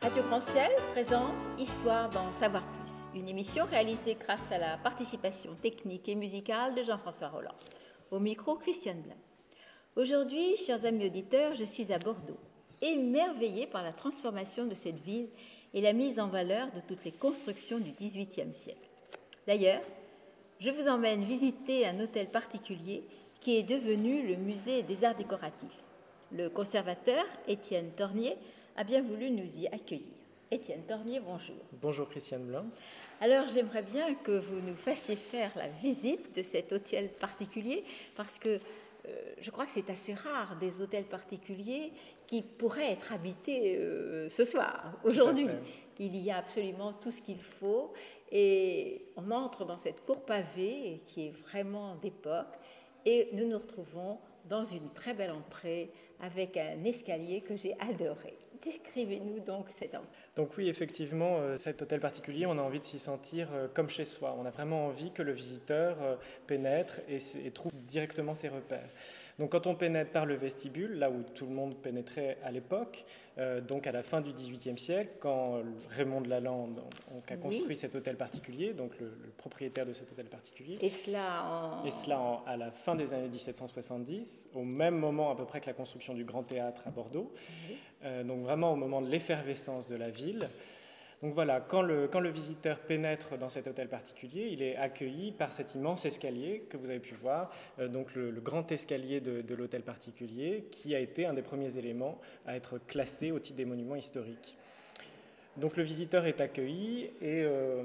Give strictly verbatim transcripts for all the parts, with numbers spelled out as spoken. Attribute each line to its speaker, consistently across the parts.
Speaker 1: Radio Grand Ciel présente Histoire d'en savoir plus, une émission réalisée grâce à la participation technique et musicale de Jean-François Roland. Au micro, Christiane Blain. Aujourd'hui, chers amis auditeurs, je suis à Bordeaux, émerveillée par la transformation de cette ville et la mise en valeur de toutes les constructions du dix-huitième siècle. D'ailleurs, je vous emmène visiter un hôtel particulier qui est devenu le musée des arts décoratifs. Le conservateur, Étienne Tornier, a bien voulu nous y accueillir. Étienne Tornier, bonjour.
Speaker 2: Bonjour Christiane Blain.
Speaker 1: Alors j'aimerais bien que vous nous fassiez faire la visite de cet hôtel particulier parce que euh, je crois que c'est assez rare des hôtels particuliers qui pourraient être habités euh, ce soir, aujourd'hui. Il y a absolument tout ce qu'il faut et on entre dans cette cour pavée qui est vraiment d'époque et nous nous retrouvons dans une très belle entrée avec un escalier que j'ai adoré. Décrivez-nous donc cet endroit.
Speaker 2: Donc oui, effectivement, euh, cet hôtel particulier, on a envie de s'y sentir euh, comme chez soi. On a vraiment envie que le visiteur euh, pénètre et, et trouve directement ses repères. Donc quand on pénètre par le vestibule, là où tout le monde pénétrait à l'époque, euh, donc à la fin du dix-huitième siècle, quand Raymond de Lalande donc, a construit oui. cet hôtel particulier, donc le, le propriétaire de cet hôtel particulier.
Speaker 1: Et cela, en...
Speaker 2: Et cela en, à la fin des années dix-sept cent soixante-dix, au même moment à peu près que la construction du Grand Théâtre à Bordeaux, oui. euh, donc vraiment au moment de l'effervescence de la ville. Donc voilà, quand le, quand le visiteur pénètre dans cet hôtel particulier, il est accueilli par cet immense escalier que vous avez pu voir, euh, donc le, le grand escalier de, de l'hôtel particulier, qui a été un des premiers éléments à être classé au titre des monuments historiques. Donc le visiteur est accueilli et, euh,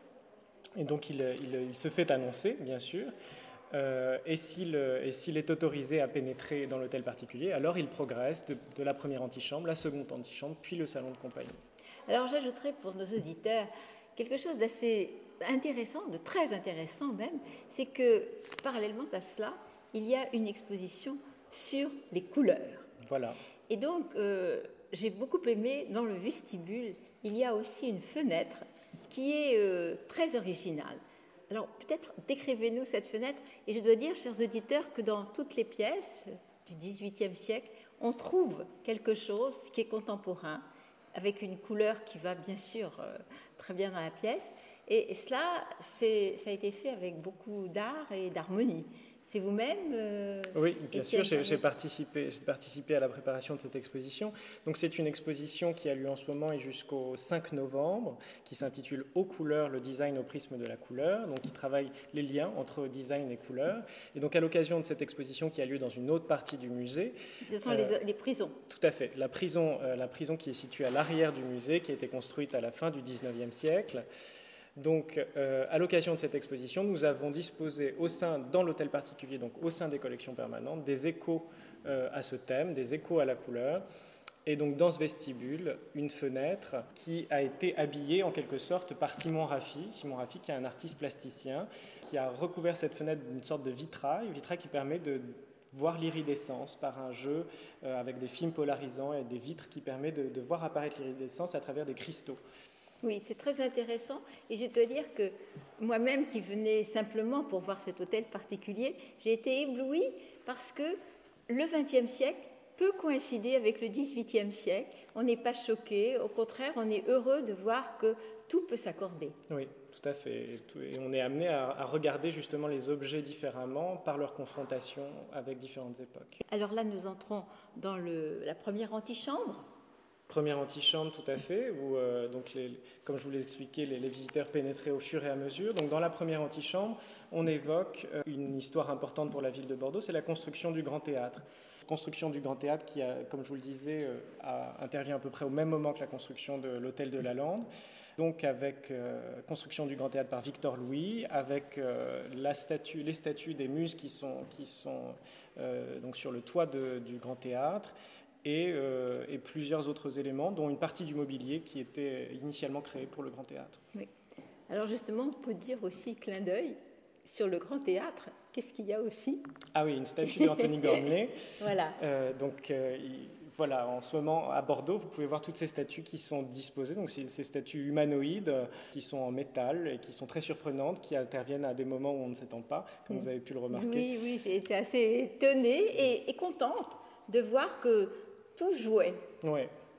Speaker 2: et donc il, il, il se fait annoncer, bien sûr. Euh, et, s'il, et s'il est autorisé à pénétrer dans l'hôtel particulier, alors il progresse de, de la première antichambre, la seconde antichambre, puis le salon de compagnie.
Speaker 1: Alors j'ajouterai pour nos auditeurs quelque chose d'assez intéressant, de très intéressant même, c'est que parallèlement à cela, il y a une exposition sur les couleurs.
Speaker 2: Voilà.
Speaker 1: Et donc euh, j'ai beaucoup aimé, dans le vestibule, il y a aussi une fenêtre qui est euh, très originale. Alors peut-être décrivez-nous cette fenêtre, et je dois dire, chers auditeurs, que dans toutes les pièces du dix-huitième siècle, on trouve quelque chose qui est contemporain, avec une couleur qui va bien sûr euh, très bien dans la pièce. Et, et cela, c'est, ça a été fait avec beaucoup d'art et d'harmonie. C'est vous-même euh,
Speaker 2: Oui, bien sûr, j'ai, j'ai, participé, j'ai participé à la préparation de cette exposition. Donc c'est une exposition qui a lieu en ce moment et jusqu'au cinq novembre, qui s'intitule « Aux couleurs, le design au prisme de la couleur », donc qui travaille les liens entre design et couleur. Et donc à l'occasion de cette exposition qui a lieu dans une autre partie du musée...
Speaker 1: Ce sont euh, les, les prisons.
Speaker 2: Tout à fait. La prison, euh, la prison qui est située à l'arrière du musée, qui a été construite à la fin du dix-neuvième siècle. Donc, euh, à l'occasion de cette exposition, nous avons disposé au sein, dans l'hôtel particulier, donc au sein des collections permanentes, des échos euh, à ce thème, des échos à la couleur. Et donc, dans ce vestibule, une fenêtre qui a été habillée en quelque sorte par Simon Raffi. Simon Raffi, qui est un artiste plasticien, qui a recouvert cette fenêtre d'une sorte de vitrail, vitrail qui permet de voir l'iridescence par un jeu euh, avec des films polarisants et des vitres qui permet de, de voir apparaître l'iridescence à travers des cristaux.
Speaker 1: Oui, c'est très intéressant et je dois dire que moi-même qui venais simplement pour voir cet hôtel particulier, j'ai été éblouie parce que le vingtième siècle peut coïncider avec le dix-huitième siècle. On n'est pas choqué, au contraire, on est heureux de voir que tout peut s'accorder.
Speaker 2: Oui, tout à fait. Et, tout, et on est amené à, à regarder justement les objets différemment par leur confrontation avec différentes époques.
Speaker 1: Alors là, nous entrons dans le, la première antichambre.
Speaker 2: Première antichambre, tout à fait, où, euh, donc les, comme je vous l'ai expliqué, les, les visiteurs pénétraient au fur et à mesure. Donc, dans la première antichambre, on évoque euh, une histoire importante pour la ville de Bordeaux, c'est la construction du Grand Théâtre. Construction du Grand Théâtre qui, a, comme je vous le disais, euh, a, intervient à peu près au même moment que la construction de l'hôtel de Lalande. Donc, avec euh, construction du Grand Théâtre par Victor Louis, avec euh, la statue, les statues des muses qui sont, qui sont euh, donc sur le toit de, du Grand Théâtre. Et, euh, et plusieurs autres éléments, dont une partie du mobilier qui était initialement créé pour le Grand Théâtre.
Speaker 1: Oui. Alors justement, on peut dire aussi clin d'œil sur le Grand Théâtre. Qu'est-ce qu'il y a aussi ?
Speaker 2: Ah oui, une statue d'Anthony Gormley.
Speaker 1: Voilà.
Speaker 2: Euh, donc euh, il, voilà, en ce moment à Bordeaux, vous pouvez voir toutes ces statues qui sont disposées. Donc c'est ces statues humanoïdes euh, qui sont en métal et qui sont très surprenantes, qui interviennent à des moments où on ne s'attend pas, comme mmh. vous avez pu le remarquer.
Speaker 1: Oui, oui, j'ai été assez étonnée et, et contente de voir que tout jouait,
Speaker 2: ouais.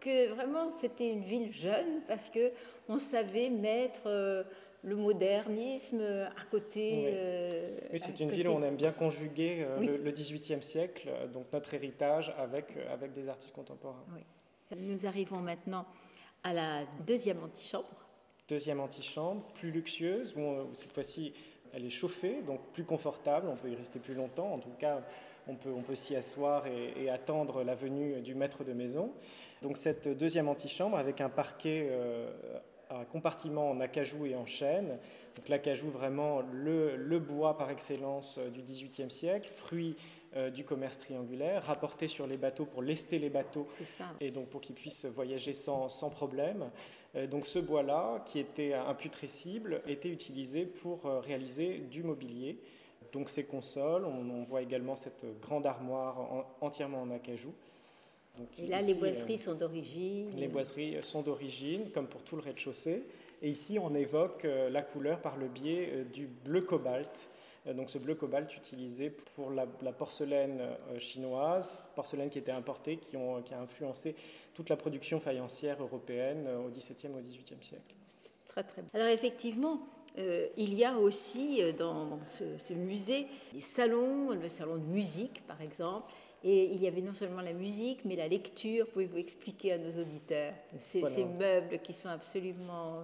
Speaker 1: que vraiment c'était une ville jeune parce qu'on savait mettre euh, le modernisme à côté.
Speaker 2: Oui,
Speaker 1: euh,
Speaker 2: oui c'est
Speaker 1: à
Speaker 2: une
Speaker 1: côté...
Speaker 2: ville où on aime bien conjuguer euh,
Speaker 1: oui.
Speaker 2: le, le dix-huitième siècle, donc notre héritage, avec, euh, avec des artistes contemporains.
Speaker 1: Oui. Nous arrivons maintenant à la deuxième antichambre.
Speaker 2: Deuxième antichambre, plus luxueuse, où, on, où cette fois-ci elle est chauffée, donc plus confortable, on peut y rester plus longtemps, en tout cas on peut, on peut s'y asseoir et, et attendre la venue du maître de maison. Donc cette deuxième antichambre avec un parquet, euh, un compartiment en acajou et en chêne, donc l'acajou vraiment le, le bois par excellence du dix-huitième siècle, fruit euh, du commerce triangulaire, rapporté sur les bateaux pour lester les bateaux et donc pour qu'ils puissent voyager sans, sans problème. Donc ce bois-là, qui était imputrescible, était utilisé pour réaliser du mobilier. Donc ces consoles, on, on voit également cette grande armoire en, entièrement en acajou. Donc
Speaker 1: et là, ici, les boiseries euh, sont d'origine.
Speaker 2: Les boiseries sont d'origine, comme pour tout le rez-de-chaussée. Et ici, on évoque euh, la couleur par le biais euh, du bleu cobalt. Euh, donc ce bleu cobalt utilisé pour la, la porcelaine euh, chinoise, porcelaine qui était importée, qui, ont, qui a influencé toute la production faïencière européenne au dix-septième au dix-huitième siècle.
Speaker 1: Très, très bien. Alors effectivement, euh, il y a aussi dans, dans ce, ce musée des salons, le salon de musique par exemple, et il y avait non seulement la musique, mais la lecture. Pouvez-vous expliquer à nos auditeurs ces, voilà. ces meubles qui sont absolument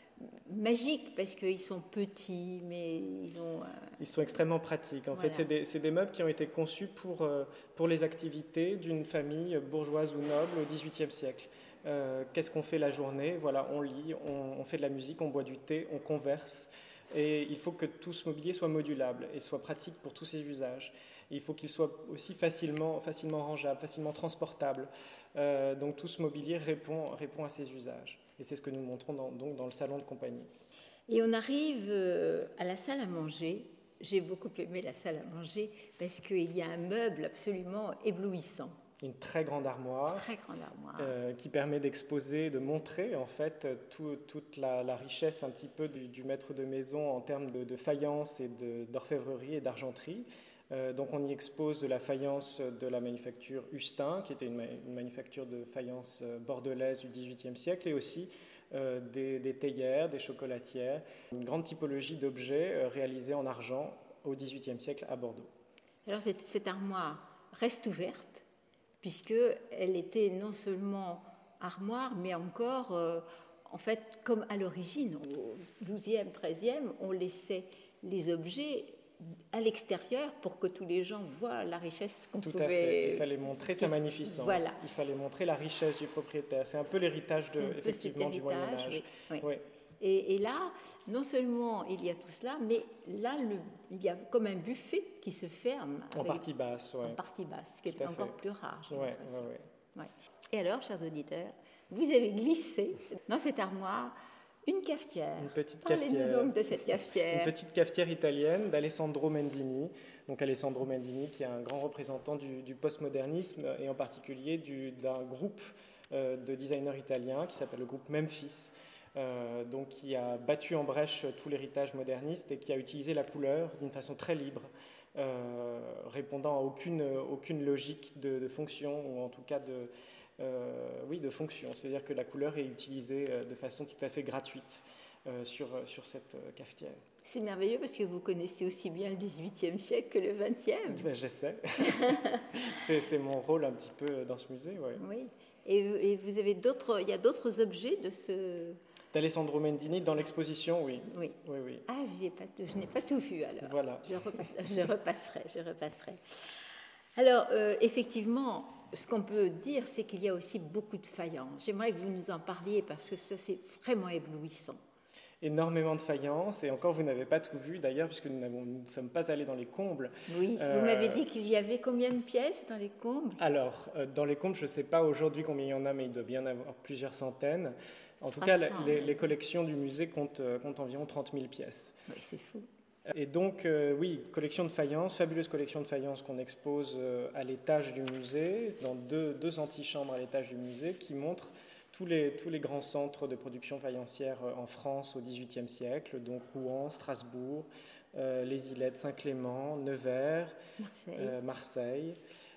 Speaker 1: magiques parce qu'ils sont petits, mais ils ont... Euh...
Speaker 2: Ils sont extrêmement pratiques. En voilà. fait, c'est des, c'est des meubles qui ont été conçus pour, euh, pour les activités d'une famille bourgeoise ou noble au dix-huitième siècle. Euh, qu'est-ce qu'on fait la journée? Voilà, on lit, on, on fait de la musique, on boit du thé, on converse. Et il faut que tout ce mobilier soit modulable et soit pratique pour tous ses usages. Et il faut qu'il soit aussi facilement, facilement rangeable, facilement transportable. Euh, donc tout ce mobilier répond, répond à ses usages. Et c'est ce que nous montrons dans, donc dans le salon de compagnie.
Speaker 1: Et on arrive euh, à la salle à manger. J'ai beaucoup aimé la salle à manger parce qu'il y a un meuble absolument éblouissant.
Speaker 2: Une très grande armoire,
Speaker 1: très grande armoire.
Speaker 2: Euh, qui permet d'exposer, de montrer en fait tout, toute la, la richesse un petit peu du, du maître de maison en termes de, de faïence et de, d'orfèvrerie et d'argenterie. Euh, donc on y expose de la faïence de la manufacture Hustin, qui était une, ma- une manufacture de faïence bordelaise du dix-huitième siècle, et aussi euh, des, des théières, des chocolatières, une grande typologie d'objets euh, réalisés en argent au dix-huitième siècle à Bordeaux.
Speaker 1: Alors cette, cette armoire reste ouverte, puisqu'elle était non seulement armoire, mais encore, euh, en fait, comme à l'origine, au douzième, treizième, on laissait les objets à l'extérieur pour que tous les gens voient la richesse qu'on
Speaker 2: Tout
Speaker 1: pouvait...
Speaker 2: à fait, il fallait montrer sa magnificence,
Speaker 1: voilà.
Speaker 2: Il fallait montrer la richesse du propriétaire. C'est un peu l'héritage de, effectivement, du Moyen-Âge.
Speaker 1: Oui, oui.
Speaker 2: Oui.
Speaker 1: Et, et là, non seulement il y a tout cela, mais là, le, il y a comme un buffet qui se ferme.
Speaker 2: En avec, partie basse, oui.
Speaker 1: En partie basse, ce qui est encore plus rare.
Speaker 2: Oui, oui, oui.
Speaker 1: Ouais. Et alors, chers auditeurs, vous avez glissé dans cette armoire une cafetière.
Speaker 2: Une petite
Speaker 1: Parlez-nous
Speaker 2: cafetière.
Speaker 1: donc de cette cafetière.
Speaker 2: Une petite cafetière italienne d'Alessandro Mendini. Donc Alessandro Mendini, qui est un grand représentant du, du postmodernisme et en particulier du, d'un groupe euh, de designers italiens qui s'appelle le groupe Memphis. Euh, donc qui a battu en brèche tout l'héritage moderniste et qui a utilisé la couleur d'une façon très libre, euh, répondant à aucune, aucune logique de, de fonction, ou en tout cas de, euh, oui, de fonction. C'est-à-dire que la couleur est utilisée de façon tout à fait gratuite euh, sur, sur cette cafetière.
Speaker 1: C'est merveilleux parce que vous connaissez aussi bien le dix-huitième siècle que le vingtième.
Speaker 2: Ben, j'essaie. c'est, c'est mon rôle un petit peu dans ce musée. Ouais.
Speaker 1: Oui. Et, et vous avez d'autres, il y a d'autres objets de ce...
Speaker 2: D'Alessandro Mendini dans l'exposition, oui.
Speaker 1: Oui.
Speaker 2: oui, oui.
Speaker 1: Ah, j'y ai pas, je n'ai pas tout vu alors.
Speaker 2: Voilà.
Speaker 1: Je, repasse, je repasserai, je repasserai. Alors, euh, effectivement, ce qu'on peut dire, c'est qu'il y a aussi beaucoup de faïence. J'aimerais que vous nous en parliez parce que ça, c'est vraiment éblouissant.
Speaker 2: Énormément de faïence, et encore vous n'avez pas tout vu d'ailleurs, puisque nous ne sommes pas allés dans les combles.
Speaker 1: Oui, euh, vous m'avez dit qu'il y avait combien de pièces dans les combles?
Speaker 2: Alors, euh, dans les combles, je ne sais pas aujourd'hui combien il y en a, mais il doit bien y en avoir plusieurs centaines. En tout cas, les, les collections du musée comptent, comptent environ trente mille pièces.
Speaker 1: Oui, c'est fou.
Speaker 2: Et donc, euh, oui, collection de faïence, fabuleuse collection de faïence qu'on expose euh, à l'étage du musée, dans deux, deux antichambres à l'étage du musée, qui montrent tous les, tous les grands centres de production faïencière en France au dix-huitième siècle, donc Rouen, Strasbourg, euh, les Ilettes, Saint-Clément, Nevers,
Speaker 1: Marseille.
Speaker 2: Euh, Marseille.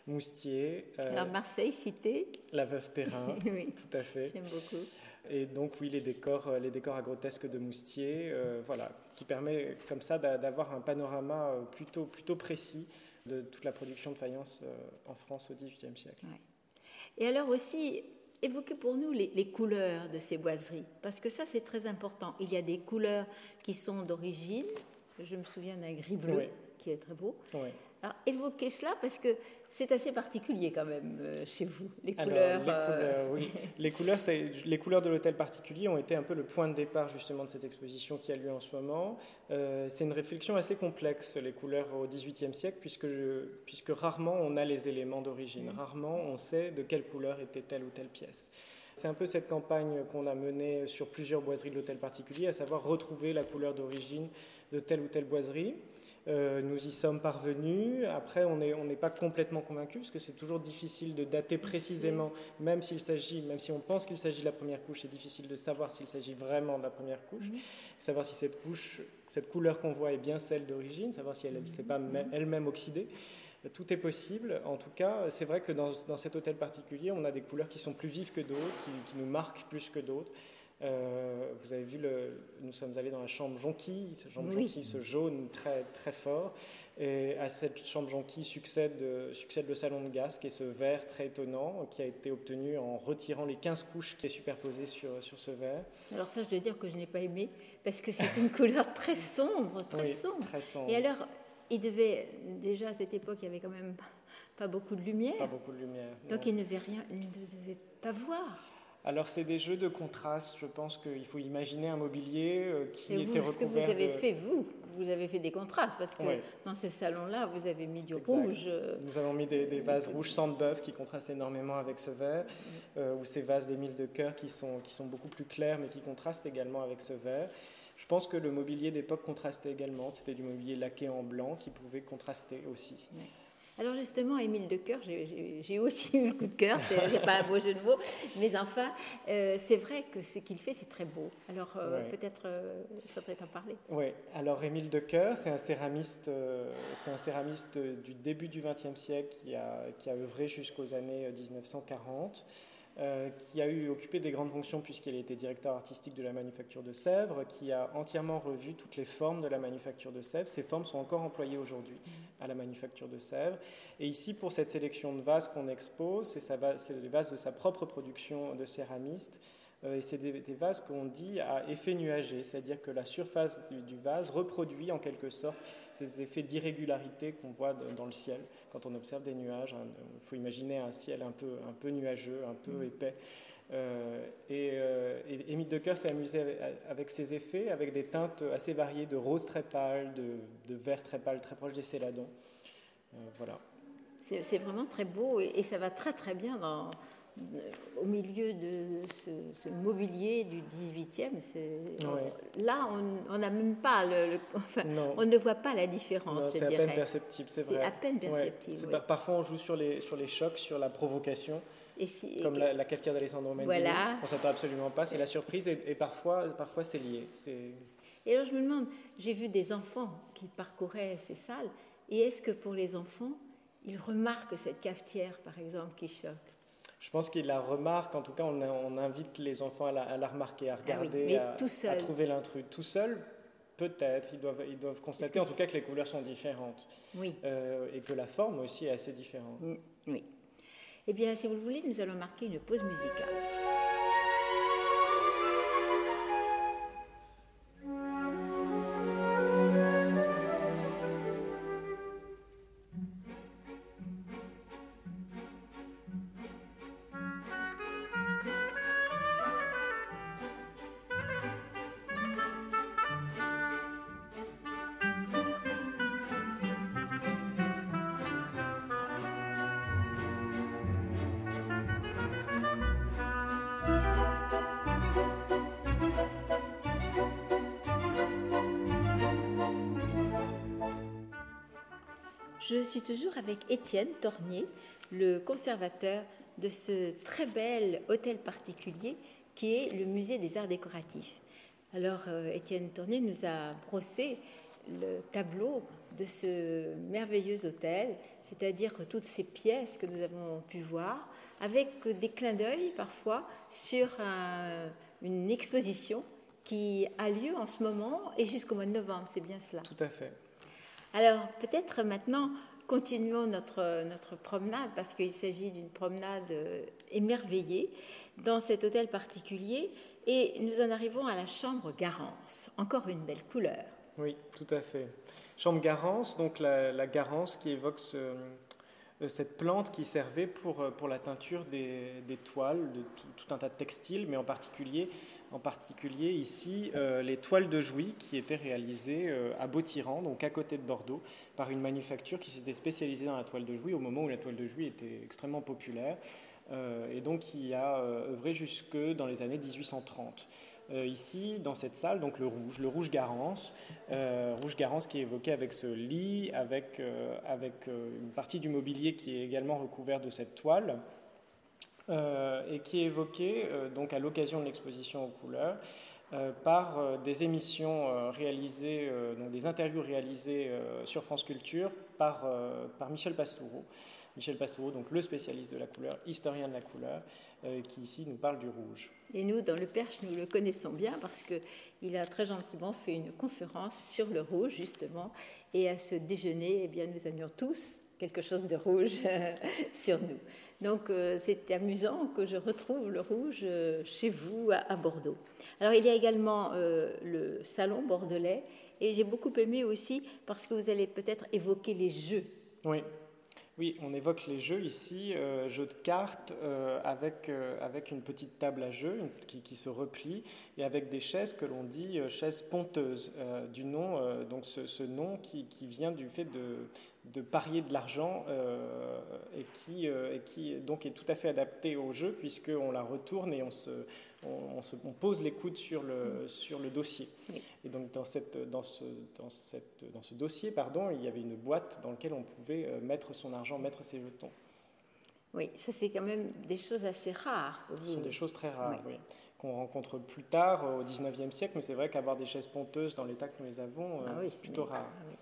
Speaker 2: Moustier.
Speaker 1: Euh, Alors Marseille, cité.
Speaker 2: La Veuve Perrin,
Speaker 1: oui,
Speaker 2: tout à fait.
Speaker 1: J'aime beaucoup.
Speaker 2: Et donc oui, les décors, les décors agrotesques de Moustier, euh, voilà, qui permet comme ça d'avoir un panorama plutôt, plutôt précis de toute la production de faïence en France au dix-huitième siècle.
Speaker 1: Ouais. Et alors aussi, évoquez pour nous les, les couleurs de ces boiseries, parce que ça c'est très important. Il y a des couleurs qui sont d'origine, je me souviens d'un gris-bleu oui. qui est très beau.
Speaker 2: Oui.
Speaker 1: Alors évoquez cela parce que c'est assez particulier quand même euh, chez vous, les
Speaker 2: Alors,
Speaker 1: couleurs.
Speaker 2: Les couleurs, euh... oui. les, couleurs les couleurs de l'hôtel particulier ont été un peu le point de départ justement de cette exposition qui a lieu en ce moment. Euh, c'est une réflexion assez complexe, les couleurs au dix-huitième siècle, puisque, puisque rarement on a les éléments d'origine, mmh. rarement on sait de quelle couleur était telle ou telle pièce. C'est un peu cette campagne qu'on a menée sur plusieurs boiseries de l'hôtel particulier, à savoir retrouver la couleur d'origine de telle ou telle boiserie. Euh, nous y sommes parvenus. Après, on n'est on n'est pas complètement convaincu, parce que c'est toujours difficile de dater précisément, même s'il s'agit, même si on pense qu'il s'agit de la première couche, c'est difficile de savoir s'il s'agit vraiment de la première couche, mmh. savoir si cette couche, cette couleur qu'on voit est bien celle d'origine, savoir si elle ne s'est pas mmh. elle-même oxydée. Tout est possible. En tout cas, c'est vrai que dans, dans cet hôtel particulier, on a des couleurs qui sont plus vives que d'autres, qui, qui nous marquent plus que d'autres. Euh, vous avez vu, le, nous sommes allés dans la chambre jonquille, cette chambre
Speaker 1: oui.
Speaker 2: jonquille, ce jaune très, très fort. Et à cette chambre jonquille succède, succède le salon de Gasques et ce vert très étonnant qui a été obtenu en retirant les quinze couches qui est superposées sur, sur ce vert.
Speaker 1: Alors ça, je dois dire que je n'ai pas aimé parce que c'est une couleur très sombre, très,
Speaker 2: oui,
Speaker 1: sombre.
Speaker 2: très sombre.
Speaker 1: Et alors, il devait, déjà à cette époque, il n'y avait quand même pas beaucoup de lumière.
Speaker 2: Pas beaucoup de lumière.
Speaker 1: Donc non. il ne devait rien, il ne devait pas voir.
Speaker 2: Alors, c'est des jeux de contraste. Je pense qu'il faut imaginer un mobilier qui
Speaker 1: et
Speaker 2: était
Speaker 1: vous,
Speaker 2: recouvert
Speaker 1: ce que vous avez
Speaker 2: de...
Speaker 1: fait, vous, vous avez fait des contrastes, parce que
Speaker 2: oui.
Speaker 1: dans ce salon-là, vous avez mis
Speaker 2: c'est
Speaker 1: du
Speaker 2: exact.
Speaker 1: rouge.
Speaker 2: Nous avons mis des, des vases rouges sang de bœuf qui contrastent énormément avec ce vert, mmh. euh, ou ces vases d'Émile de Coeur qui sont, qui sont beaucoup plus clairs, mais qui contrastent également avec ce vert. Je pense que le mobilier d'époque contrastait également. C'était du mobilier laqué en blanc qui pouvait contraster aussi.
Speaker 1: Oui. Alors justement, Émile de Coeur, j'ai, j'ai aussi eu le coup de cœur, c'est, c'est pas un beau jeu de mots, mais enfin, euh, c'est vrai que ce qu'il fait, c'est très beau. Alors euh, ouais. peut-être, euh, il faudrait en parler.
Speaker 2: Oui, alors Émile de Coeur, c'est un céramiste, euh, c'est un céramiste du début du vingtième siècle qui a, qui a œuvré jusqu'aux années dix-neuf cent quarante. Euh, qui a eu occupé des grandes fonctions puisqu'il était directeur artistique de la manufacture de Sèvres, qui a entièrement revu toutes les formes de la manufacture de Sèvres. Ces formes sont encore employées aujourd'hui à la manufacture de Sèvres. Et ici, pour cette sélection de vases qu'on expose, c'est, sa, c'est des vases de sa propre production de céramiste. Euh, et c'est des, des vases qu'on dit à effet nuagé, c'est-à-dire que la surface du, du vase reproduit en quelque sorte ces effets d'irrégularité qu'on voit de, dans le ciel. Quand on observe des nuages, il faut imaginer un ciel un peu, un peu nuageux, un peu épais. Euh, et, euh, et Émile de Coeur s'est amusé avec, avec ces effets, avec des teintes assez variées de rose très pâle, de, de vert très pâle, très proche des céladons. Euh, voilà.
Speaker 1: C'est, c'est vraiment très beau et, et ça va très très bien dans, au milieu de ce, ce mobilier du dix-huitième. C'est,
Speaker 2: ouais.
Speaker 1: Là, on n'a même pas le, le enfin, on ne voit pas la différence.
Speaker 2: Non,
Speaker 1: je
Speaker 2: c'est
Speaker 1: dirais.
Speaker 2: à peine perceptible, c'est,
Speaker 1: c'est
Speaker 2: vrai.
Speaker 1: C'est à peine perceptible.
Speaker 2: Ouais. C'est
Speaker 1: oui.
Speaker 2: par, parfois, on joue sur les, sur les chocs, sur la provocation.
Speaker 1: Et si,
Speaker 2: comme
Speaker 1: et
Speaker 2: la, la cafetière d'Alessandro Manzini.
Speaker 1: Voilà.
Speaker 2: On ne s'attend absolument pas, c'est la surprise et, et parfois, parfois c'est lié. C'est...
Speaker 1: Et alors je me demande, j'ai vu des enfants qui parcouraient ces salles, et est-ce que pour les enfants, ils remarquent cette cafetière, par exemple, qui choque ?
Speaker 2: Je pense qu'ils la remarquent, en tout cas on, on invite les enfants à la, à la remarquer, à regarder,
Speaker 1: ah oui,
Speaker 2: à, à trouver l'intrus. Tout seul, peut-être, ils doivent, ils doivent constater en tout cas que les couleurs sont différentes.
Speaker 1: Oui.
Speaker 2: Euh, et que la forme aussi est assez différente.
Speaker 1: Oui. Eh bien, si vous le voulez, nous allons marquer une pause musicale. Je suis toujours avec Étienne Tornier, le conservateur de ce très bel hôtel particulier qui est le musée des arts décoratifs. Alors, euh, Étienne Tornier nous a brossé le tableau de ce merveilleux hôtel, c'est-à-dire toutes ces pièces que nous avons pu voir, avec des clins d'œil parfois sur un, une exposition qui a lieu en ce moment et jusqu'au mois de novembre, c'est bien cela?
Speaker 2: Tout à fait.
Speaker 1: Alors peut-être maintenant, continuons notre, notre promenade, parce qu'il s'agit d'une promenade émerveillée dans cet hôtel particulier, et nous en arrivons à la chambre Garance, encore une belle couleur.
Speaker 2: Oui, tout à fait. Chambre Garance, donc la, la Garance qui évoque ce, cette plante qui servait pour, pour la teinture des, des toiles, de tout, tout un tas de textiles, mais en particulier, en particulier ici euh, les toiles de Jouy qui étaient réalisées euh, à Beau-Tyran, donc à côté de Bordeaux, par une manufacture qui s'était spécialisée dans la toile de Jouy au moment où la toile de Jouy était extrêmement populaire, euh, et donc qui a euh, œuvré jusque dans les années dix-huit cent trente. Euh, ici, dans cette salle, donc le rouge, le rouge Garance, euh, rouge Garance qui est évoqué avec ce lit, avec, euh, avec euh, une partie du mobilier qui est également recouvert de cette toile, euh, et qui est évoqué euh, donc à l'occasion de l'exposition aux couleurs euh, par euh, des émissions euh, réalisées, euh, donc des interviews réalisées euh, sur France Culture par, euh, par Michel Pastoureau. Michel Pastoureau, donc le spécialiste de la couleur, historien de la couleur, euh, qui ici nous parle du rouge.
Speaker 1: Et nous, dans le Perche, nous le connaissons bien parce qu'il a très gentiment fait une conférence sur le rouge, justement. Et à ce déjeuner, eh bien, nous avions tous quelque chose de rouge sur nous. Donc, euh, c'est amusant que je retrouve le rouge euh, chez vous, à, à Bordeaux. Alors, il y a également euh, le salon bordelais. Et j'ai beaucoup aimé aussi parce que vous allez peut-être évoquer les jeux.
Speaker 2: Oui. Oui, on évoque les jeux ici, euh, jeux de cartes euh, avec, euh, avec une petite table à jeu une, qui, qui se replie et avec des chaises que l'on dit euh, chaises ponteuses, euh, du nom, euh, donc ce, ce nom qui, qui vient du fait de, de parier de l'argent euh, et, qui, euh, et qui donc est tout à fait adapté au jeu puisqu'on la retourne et on, se, on, on, se, on pose les coudes sur le, sur le dossier. Oui. Et donc dans, cette, dans, ce, dans, cette, dans ce dossier, pardon, il y avait une boîte dans laquelle on pouvait mettre son argent, mettre ses jetons.
Speaker 1: Oui, ça c'est quand même des choses assez rares.
Speaker 2: Ce sont des choses très rares, oui. Oui, qu'on rencontre plus tard au dix-neuvième siècle, mais c'est vrai qu'avoir des chaises ponteuses dans l'état que nous les avons,
Speaker 1: ah oui,
Speaker 2: c'est plutôt rare. rare. Oui.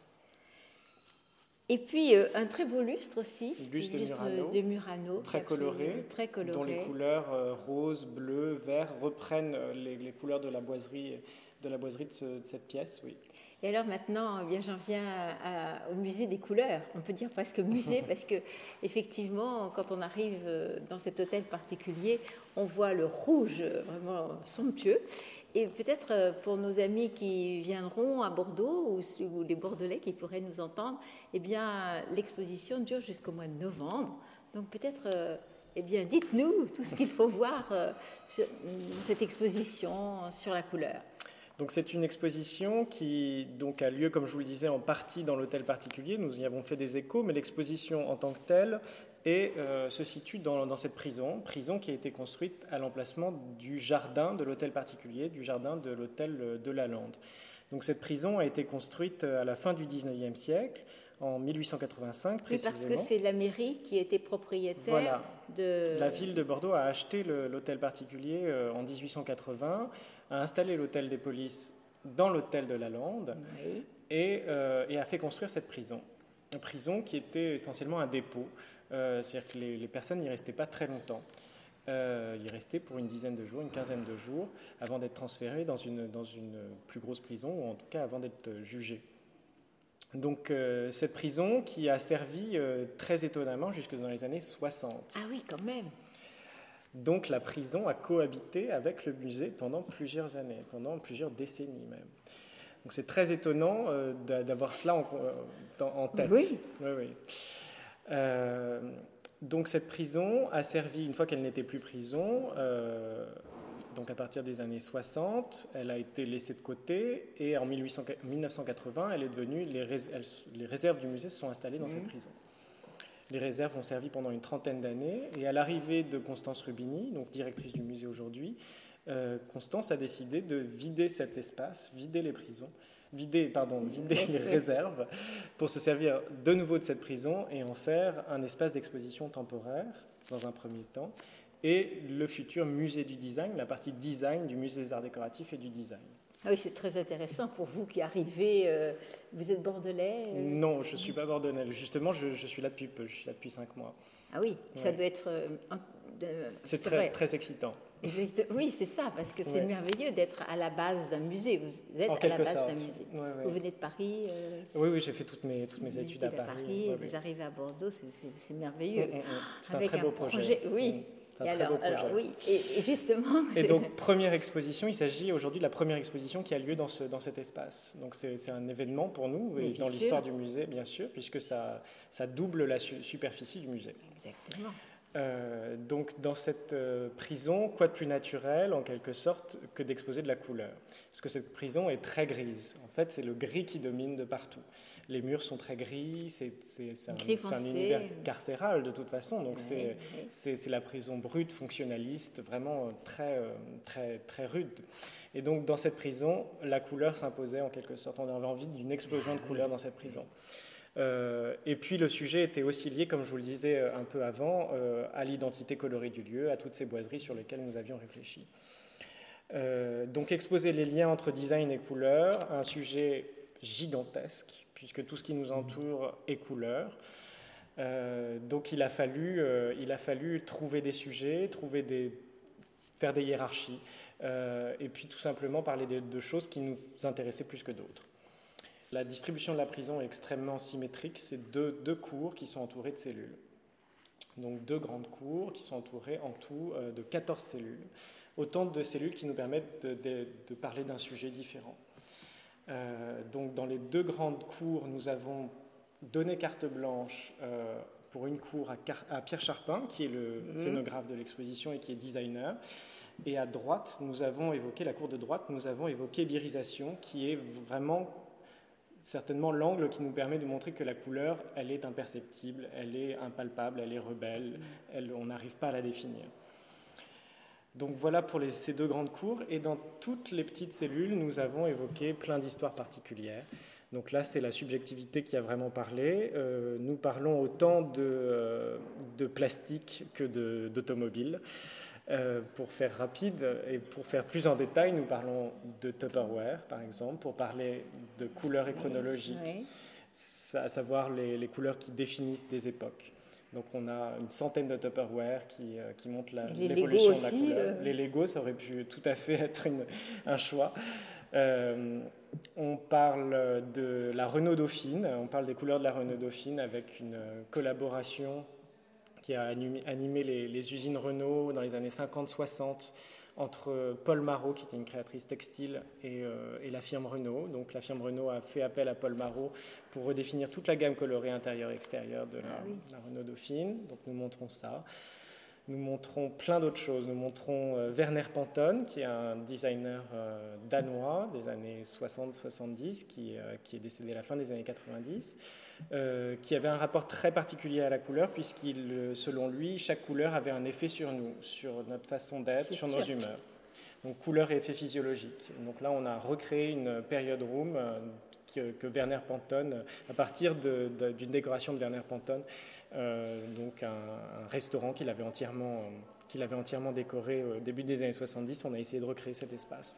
Speaker 1: Et puis euh, un très beau lustre aussi,
Speaker 2: le lustre de Murano,
Speaker 1: de Murano
Speaker 2: très, coloré,
Speaker 1: très coloré,
Speaker 2: dont les couleurs euh, rose, bleu, vert reprennent les, les couleurs de la boiserie, de, la boiserie de, ce, de cette pièce. Oui.
Speaker 1: Et alors maintenant, eh bien, j'en viens à, à, au musée des couleurs. On peut dire presque musée parce que effectivement, quand on arrive dans cet hôtel particulier, on voit le rouge vraiment somptueux. Et peut-être pour nos amis qui viendront à Bordeaux ou, ou les Bordelais qui pourraient nous entendre, eh bien, l'exposition dure jusqu'au mois de novembre. Donc peut-être, eh bien, dites-nous tout ce qu'il faut voir dans cette exposition sur la couleur.
Speaker 2: Donc c'est une exposition qui donc, a lieu, comme je vous le disais, en partie dans l'hôtel particulier. Nous y avons fait des échos, mais l'exposition en tant que telle et, euh, se situe dans, dans cette prison, prison qui a été construite à l'emplacement du jardin de l'hôtel particulier, du jardin de l'hôtel de la Lande. Donc cette prison a été construite à la fin du dix-neuvième siècle, en mille huit cent quatre-vingt-cinq précisément.
Speaker 1: Oui, parce que c'est la mairie qui était propriétaire
Speaker 2: voilà.
Speaker 1: de...
Speaker 2: La ville de Bordeaux a acheté le, l'hôtel particulier euh, en dix-huit cent quatre-vingts, a installé l'hôtel des polices dans l'hôtel de la Lande oui. et, euh, et a fait construire cette prison. Une prison qui était essentiellement un dépôt, euh, c'est-à-dire que les, les personnes n'y restaient pas très longtemps. Euh, y restaient pour une dizaine de jours, une quinzaine de jours, avant d'être transférées dans une, dans une plus grosse prison, ou en tout cas avant d'être jugées. Donc euh, cette prison qui a servi euh, très étonnamment jusque dans les années soixante.
Speaker 1: Ah oui, quand même.
Speaker 2: Donc la prison a cohabité avec le musée pendant plusieurs années, pendant plusieurs décennies même. Donc c'est très étonnant euh, d'avoir cela en, en, en tête.
Speaker 1: Oui.
Speaker 2: Oui, oui. Euh, donc cette prison a servi, une fois qu'elle n'était plus prison, euh, donc à partir des années soixante, elle a été laissée de côté et en mille neuf cent quatre-vingts, elle est devenue, les, rés, elle, les réserves du musée se sont installées dans mmh. cette prison. Les réserves ont servi pendant une trentaine d'années et à l'arrivée de Constance Rubini, donc directrice du musée aujourd'hui, euh, Constance a décidé de vider cet espace, vider les prisons, vider, pardon, vider les réserves pour se servir de nouveau de cette prison et en faire un espace d'exposition temporaire dans un premier temps. Et le futur musée du design, la partie design du musée des arts décoratifs et du design.
Speaker 1: Ah oui, c'est très intéressant pour vous qui arrivez. Euh, vous êtes bordelais euh...
Speaker 2: Non, je ne suis pas bordelais. Justement, je, je suis là depuis peu, je suis là depuis cinq mois.
Speaker 1: Ah oui, ça ouais. doit être... Euh, un,
Speaker 2: de, c'est, c'est très, très excitant.
Speaker 1: Exact. Oui, c'est ça, parce que c'est ouais. merveilleux d'être à la base d'un musée. Vous êtes
Speaker 2: en
Speaker 1: à la base
Speaker 2: sorte.
Speaker 1: d'un musée.
Speaker 2: Ouais, ouais.
Speaker 1: Vous venez de Paris euh...
Speaker 2: Oui, oui, j'ai fait toutes mes, toutes mes études à Paris.
Speaker 1: À Paris
Speaker 2: ouais,
Speaker 1: vous
Speaker 2: ouais.
Speaker 1: arrivez à Bordeaux, c'est, c'est, c'est merveilleux.
Speaker 2: Mmh, mmh. C'est
Speaker 1: Avec
Speaker 2: un très beau
Speaker 1: un projet.
Speaker 2: projet.
Speaker 1: Oui.
Speaker 2: Mmh. C'est un
Speaker 1: et
Speaker 2: très
Speaker 1: alors,
Speaker 2: beau projet.
Speaker 1: alors, oui, et, et justement...
Speaker 2: Et donc, première exposition, il s'agit aujourd'hui de la première exposition qui a lieu dans, ce, dans cet espace. Donc, c'est, c'est un événement pour nous, et dans sûr. l'histoire du musée, bien sûr, puisque ça, ça double la su- superficie du musée.
Speaker 1: Exactement.
Speaker 2: Euh, donc, dans cette euh, prison, quoi de plus naturel, en quelque sorte, que d'exposer de la couleur ? Parce que cette prison est très grise. En fait, c'est le gris qui domine de partout. Les murs sont très gris, c'est, c'est, c'est, un, c'est un univers carcéral de toute façon, donc oui, c'est, oui. C'est, c'est la prison brute, fonctionnaliste, vraiment très, très, très rude. Et donc dans cette prison, la couleur s'imposait en quelque sorte, on avait envie d'une explosion de couleurs dans cette prison. Euh, et puis le sujet était aussi lié, comme je vous le disais un peu avant, euh, à l'identité colorée du lieu, à toutes ces boiseries sur lesquelles nous avions réfléchi. Euh, donc exposer les liens entre design et couleur, un sujet gigantesque, puisque tout ce qui nous entoure est couleur. Euh, donc il a, fallu, euh, il a fallu trouver des sujets, trouver des, faire des hiérarchies, euh, et puis tout simplement parler de, de choses qui nous intéressaient plus que d'autres. La distribution de la prison est extrêmement symétrique, c'est deux, deux cours qui sont entourés de cellules. Donc deux grandes cours qui sont entourées en tout euh, de quatorze cellules, autant de cellules qui nous permettent de, de, de parler d'un sujet différent. Euh, donc dans les deux grandes cours, nous avons donné carte blanche euh, pour une cour à, Car- à Pierre Charpin, qui est le mmh. scénographe de l'exposition et qui est designer. Et à droite, nous avons évoqué, la cour de droite, nous avons évoqué l'irisation, qui est vraiment certainement l'angle qui nous permet de montrer que la couleur, elle est imperceptible, elle est impalpable, elle est rebelle, elle, on n'arrive pas à la définir. Donc voilà pour les, ces deux grandes cours. Et dans toutes les petites cellules, nous avons évoqué plein d'histoires particulières. Donc là, c'est la subjectivité qui a vraiment parlé. Euh, nous parlons autant de, euh, de plastique que de, d'automobile. Euh, pour faire rapide et pour faire plus en détail, nous parlons de Tupperware, par exemple, pour parler de couleurs et chronologiques, oui. à savoir les, les couleurs qui définissent des époques. Donc on a une centaine de Tupperware qui, euh, qui montrent la, l'évolution de la couleur. Euh... Les Lego, ça aurait pu tout à fait être une, un choix. Euh, on parle de la Renault Dauphine, on parle des couleurs de la Renault Dauphine avec une collaboration qui a animé les, les usines Renault dans les années cinquante soixante entre Paul Marot, qui était une créatrice textile, et, euh, et la firme Renault. Donc la firme Renault a fait appel à Paul Marot pour redéfinir toute la gamme colorée intérieure et extérieure de la, ah oui. la Renault Dauphine. Donc nous montrons ça. Nous montrons plein d'autres choses. Nous montrons euh, Werner Pantone, qui est un designer euh, danois des années soixante soixante-dix, qui, euh, qui est décédé à la fin des années quatre-vingt-dix, euh, qui avait un rapport très particulier à la couleur, puisqu'il, selon lui, chaque couleur avait un effet sur nous, sur notre façon d'être, C'est sur sûr. nos humeurs. Donc couleur et effet physiologique. Donc là, on a recréé une period room euh, que, que Werner Pantone, à partir de, de, d'une décoration de Werner Pantone, Euh, donc un, un restaurant qu'il avait, entièrement, euh, qu'il avait entièrement décoré au début des années soixante-dix. On a essayé de recréer cet espace.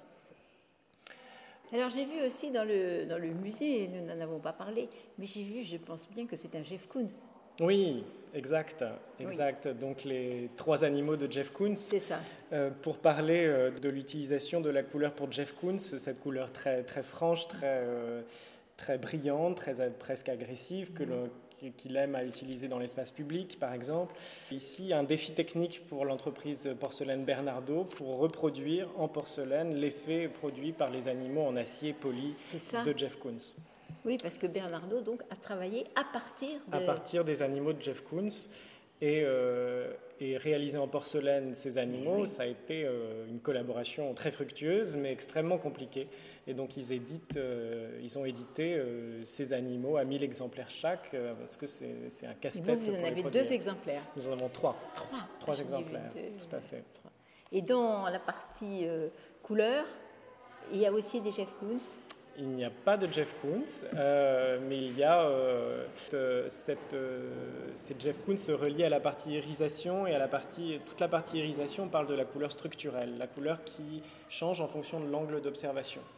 Speaker 1: Alors j'ai vu aussi dans le, dans le musée, nous n'en avons pas parlé, mais j'ai vu, je pense bien que c'est un Jeff Koons.
Speaker 2: Oui, exact, exact. Oui. Donc les trois animaux de Jeff Koons.
Speaker 1: C'est ça.
Speaker 2: Euh, pour parler euh, de l'utilisation de la couleur pour Jeff Koons, cette couleur très, très franche, très, euh, très brillante, très, presque agressive, que le qu'il aime à utiliser dans l'espace public, par exemple. Ici, un défi technique pour l'entreprise Porcelaine Bernardo pour reproduire en porcelaine l'effet produit par les animaux en acier poli de Jeff Koons.
Speaker 1: Oui, parce que Bernardo donc, a travaillé à partir, de...
Speaker 2: à partir des animaux de Jeff Koons et, euh, et réaliser en porcelaine ces animaux, oui. ça a été euh, une collaboration très fructueuse, mais extrêmement compliquée. Et donc, ils, éditent, euh, ils ont édité euh, ces animaux à mille exemplaires chaque, euh, parce que c'est, c'est un casse-tête.
Speaker 1: Vous, vous en avez deux exemplaires.
Speaker 2: Nous en avons trois.
Speaker 1: Trois.
Speaker 2: Trois exemplaires, deux, tout à fait.
Speaker 1: Trois. Et dans la partie euh, couleur, il y a aussi des Jeff Koons.
Speaker 2: Il n'y a pas de Jeff Koons, euh, mais il y a euh, cette, euh, cette Jeff Koons se relie à la partie irisation et à la partie, toute la partie irisation parle de la couleur structurelle, la couleur qui change en fonction de l'angle d'observation.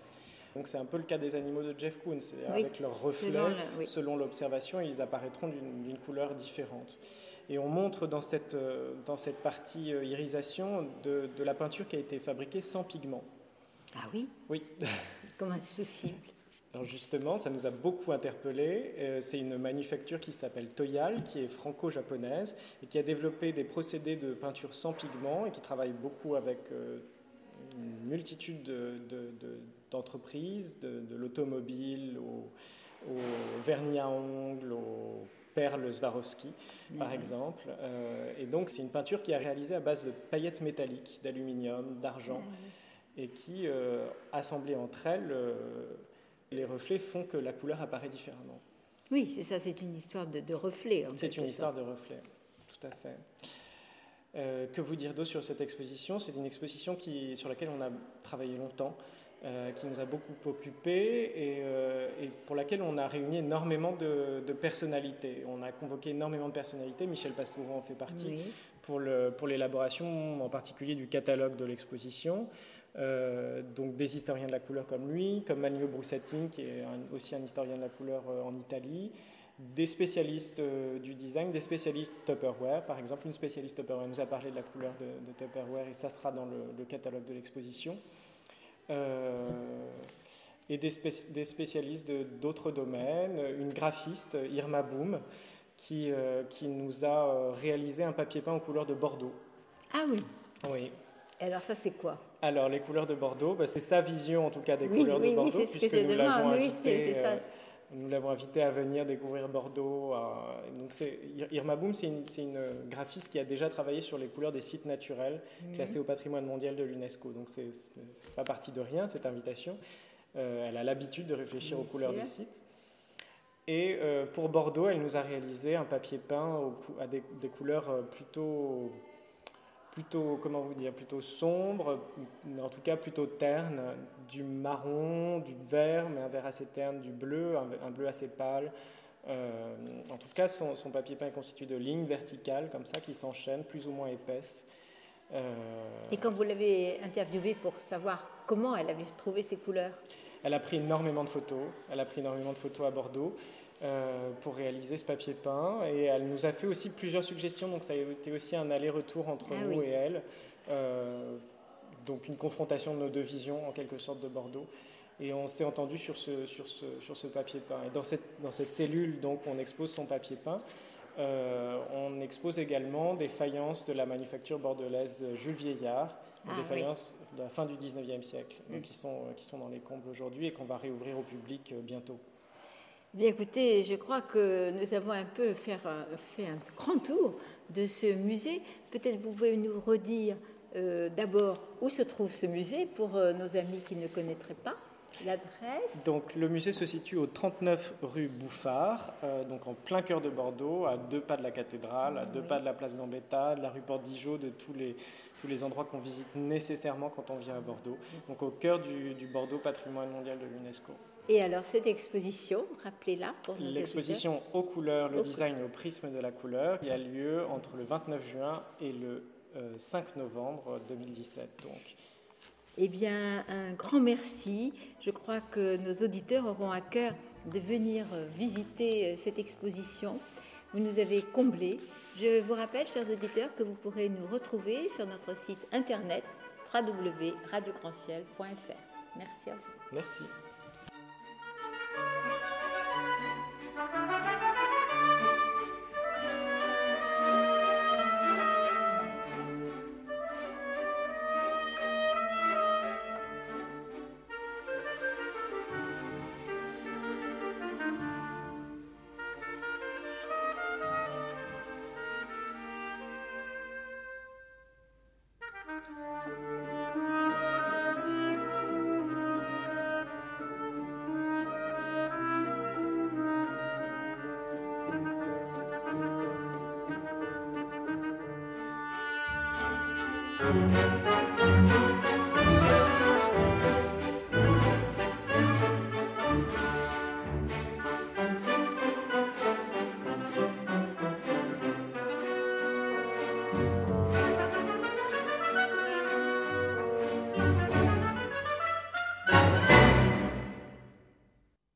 Speaker 2: Donc c'est un peu le cas des animaux de Jeff Koons, c'est
Speaker 1: oui,
Speaker 2: avec leurs reflets, selon, la, oui. selon l'observation, ils apparaîtront d'une, d'une couleur différente. Et on montre dans cette, dans cette partie irisation de, de la peinture qui a été fabriquée sans pigment.
Speaker 1: Ah oui?
Speaker 2: Oui.
Speaker 1: Comment est-ce possible?
Speaker 2: Alors justement, ça nous a beaucoup interpellés. Euh, c'est une manufacture qui s'appelle Toyal, qui est franco-japonaise et qui a développé des procédés de peinture sans pigment et qui travaille beaucoup avec euh, une multitude de, de, de, d'entreprises, de, de l'automobile au, au vernis à ongles, aux perles Swarovski, mmh. par exemple. Euh, et donc, c'est une peinture qui est réalisée à base de paillettes métalliques, d'aluminium, d'argent, mmh. et qui, euh, assemblées entre elles, euh, les reflets font que la couleur apparaît différemment.
Speaker 1: Oui, c'est ça, c'est une histoire de, de reflets.
Speaker 2: C'est une histoire de reflets, tout à fait. Euh, que vous dire d'autre sur cette exposition? C'est une exposition qui, sur laquelle on a travaillé longtemps, euh, qui nous a beaucoup occupés et, euh, et pour laquelle on a réuni énormément de, de personnalités. On a convoqué énormément de personnalités, Michel Pastoureau en fait partie, oui. pour, le, pour l'élaboration en particulier du catalogue de l'exposition. Euh, donc des historiens de la couleur comme lui, comme Manlio Brussatin, qui est un, aussi un historien de la couleur euh, en Italie, des spécialistes euh, du design, des spécialistes Tupperware. Par exemple, une spécialiste Tupperware nous a parlé de la couleur de, de Tupperware et ça sera dans le, le catalogue de l'exposition. Euh, et des, spé- des spécialistes de, d'autres domaines, une graphiste, Irma Boom, qui, euh, qui nous a réalisé un papier peint aux couleurs de Bordeaux.
Speaker 1: Ah oui.
Speaker 2: Oui.
Speaker 1: Alors ça, c'est quoi?
Speaker 2: Alors, les couleurs de Bordeaux, bah, c'est sa vision en tout cas des
Speaker 1: oui,
Speaker 2: couleurs
Speaker 1: oui,
Speaker 2: de Bordeaux,
Speaker 1: oui, c'est
Speaker 2: puisque
Speaker 1: ce que
Speaker 2: nous
Speaker 1: je
Speaker 2: l'avons
Speaker 1: demande.
Speaker 2: invité,
Speaker 1: oui, c'est, c'est ça.
Speaker 2: Euh, nous l'avons invité à venir découvrir Bordeaux. À... Donc c'est... Irma Boom, c'est une, c'est une graphiste qui a déjà travaillé sur les couleurs des sites naturels mmh. classés au patrimoine mondial de l'UNESCO. Donc c'est, c'est, c'est pas parti de rien cette invitation. Euh, elle a l'habitude de réfléchir Bien aux couleurs sûr. Des sites. Et euh, pour Bordeaux, elle nous a réalisé un papier peint au, à des, des couleurs plutôt... plutôt, comment vous dire, plutôt sombre, en tout cas plutôt terne, du marron, du vert, mais un vert assez terne, du bleu, un, un bleu assez pâle. Euh, en tout cas, son, son papier peint est constitué de lignes verticales, comme ça, qui s'enchaînent, plus ou moins épaisses. Euh...
Speaker 1: Et quand vous l'avez interviewée pour savoir comment elle avait trouvé ces couleurs?
Speaker 2: Elle a pris énormément de photos, elle a pris énormément de photos à Bordeaux. Euh, pour réaliser ce papier peint et elle nous a fait aussi plusieurs suggestions, donc ça a été aussi un aller-retour entre ah, nous oui. et elle, euh, donc une confrontation de nos deux visions en quelque sorte de Bordeaux et on s'est entendu sur ce, sur ce, sur ce papier peint et dans cette, dans cette cellule donc on expose son papier peint, euh, on expose également des faïences de la manufacture bordelaise Jules Vieillard, ah, des faïences oui. de la fin du dix-neuvième siècle, mm. donc, qui, sont, qui sont dans les combles aujourd'hui et qu'on va réouvrir au public bientôt.
Speaker 1: Bien écoutez, je crois que nous avons un peu faire, fait un grand tour de ce musée. Peut-être vous pouvez nous redire euh, d'abord où se trouve ce musée pour euh, nos amis qui ne connaîtraient pas l'adresse.
Speaker 2: Donc le musée se situe au trente-neuf rue Bouffard, euh, donc en plein cœur de Bordeaux, à deux pas de la cathédrale, à deux oui. pas de la place Gambetta, de la rue Porte-d'Igeot, de tous les, tous les endroits qu'on visite nécessairement quand on vient à Bordeaux. Donc au cœur du, du Bordeaux patrimoine mondial de l'UNESCO.
Speaker 1: Et alors, cette exposition, rappelez-la pour nos
Speaker 2: L'exposition
Speaker 1: auditeurs.
Speaker 2: Aux couleurs, le au design cou- au prisme de la couleur, qui a lieu entre le vingt-neuf juin et le euh, cinq novembre deux mille dix-sept. Donc.
Speaker 1: Eh bien, un grand merci. Je crois que nos auditeurs auront à cœur de venir visiter cette exposition. Vous nous avez comblés. Je vous rappelle, chers auditeurs, que vous pourrez nous retrouver sur notre site internet w w w point radio grand ciel point f r. Merci à vous.
Speaker 2: Merci. Thank you.